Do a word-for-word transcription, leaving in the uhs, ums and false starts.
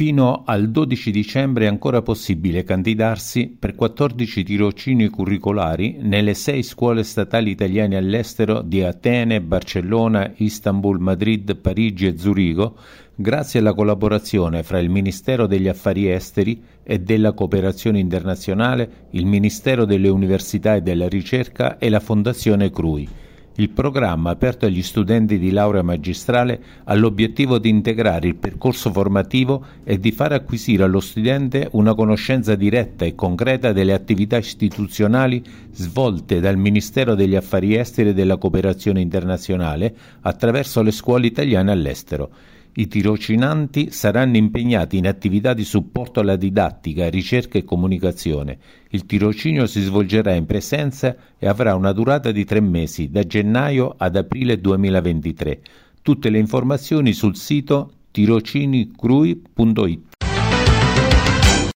Fino al dodici dicembre è ancora possibile candidarsi per quattordici tirocini curricolari nelle sei scuole statali italiane all'estero di Atene, Barcellona, Istanbul, Madrid, Parigi e Zurigo, grazie alla collaborazione fra il Ministero degli Affari Esteri e della Cooperazione Internazionale, il Ministero delle Università e della Ricerca e la Fondazione C R U I. Il programma, aperto agli studenti di laurea magistrale, ha l'obiettivo di integrare il percorso formativo e di far acquisire allo studente una conoscenza diretta e concreta delle attività istituzionali svolte dal Ministero degli Affari Esteri e della Cooperazione Internazionale attraverso le scuole italiane all'estero. I tirocinanti saranno impegnati in attività di supporto alla didattica, ricerca e comunicazione. Il tirocinio si svolgerà in presenza e avrà una durata di tre mesi, da gennaio ad aprile duemilaventitré. Tutte le informazioni sul sito tirocinicrui punto it.